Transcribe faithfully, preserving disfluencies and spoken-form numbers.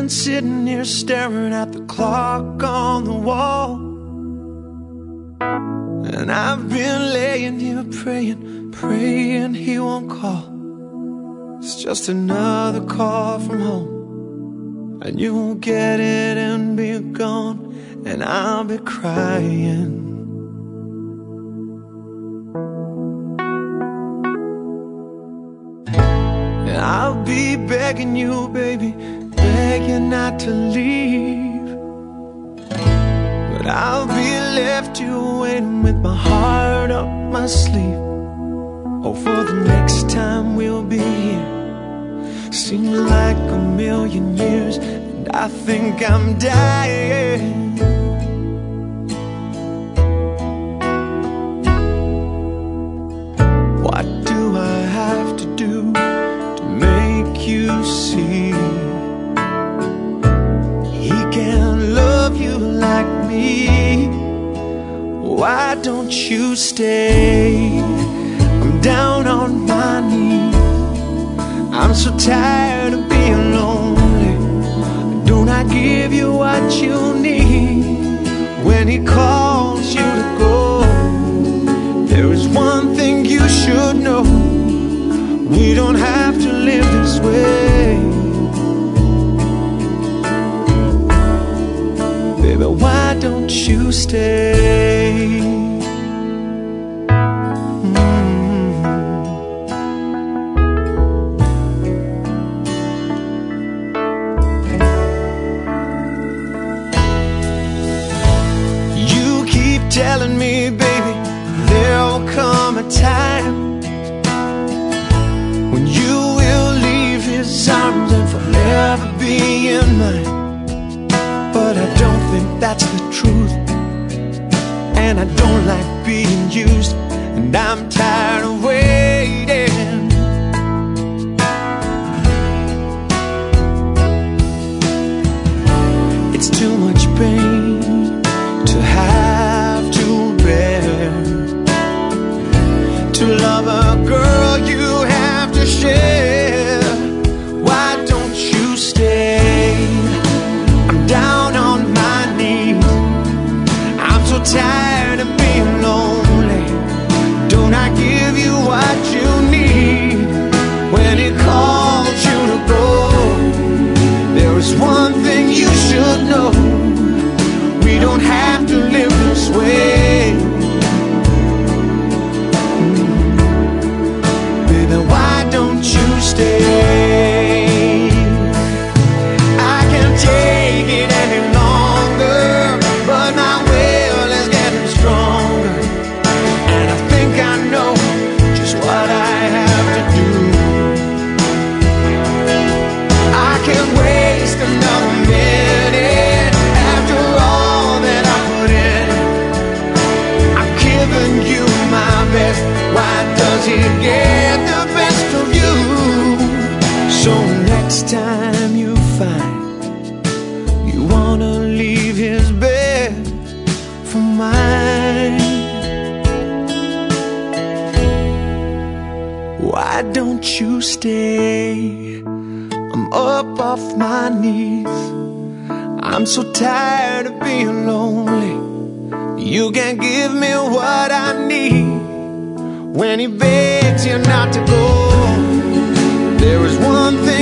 been sitting here staring at the clock on the wall, and I've been laying here praying, praying he won't call. It's just another call from home, and you won't get it and be gone, and I'll be crying. And I'll be begging you, baby, begging not to leave, but I'll be left here waiting with my heart up my sleeve. Oh, for the next time we'll be here, seems like a million years, and I think I'm dying. What do I have to do to make you see he can't love you like me? Why don't you stay? I'm down on my knees, I'm so tired of being lonely. Don't I give you what you need when he calls you to go? There is one thing you should know, we don't have to live this way. Baby, why don't you stay? Telling me, baby, there'll come a time when you will leave his arms and forever be in mine. But I don't think that's the truth, and I don't like being used, and I'm tired of waiting. It's too much pain to have to love a girl you have to share. Why don't you stay? I'm down on my knees, I'm so tired of being lonely. Don't I give you what you need when he calls you to go? There is one thing you should know, we don't have to live this way. Why don't you stay? I can't take it any longer, but my will is getting stronger, and I think I know just what I have to do. I can't waste another minute after all that I put in. I'm giving you my best, why does he get the best of you? So next time you find you wanna leave his bed for mine, why don't you stay? I'm up off my knees, I'm so tired of being lonely. You can't give me what I need when he begs you not to go. There is one thing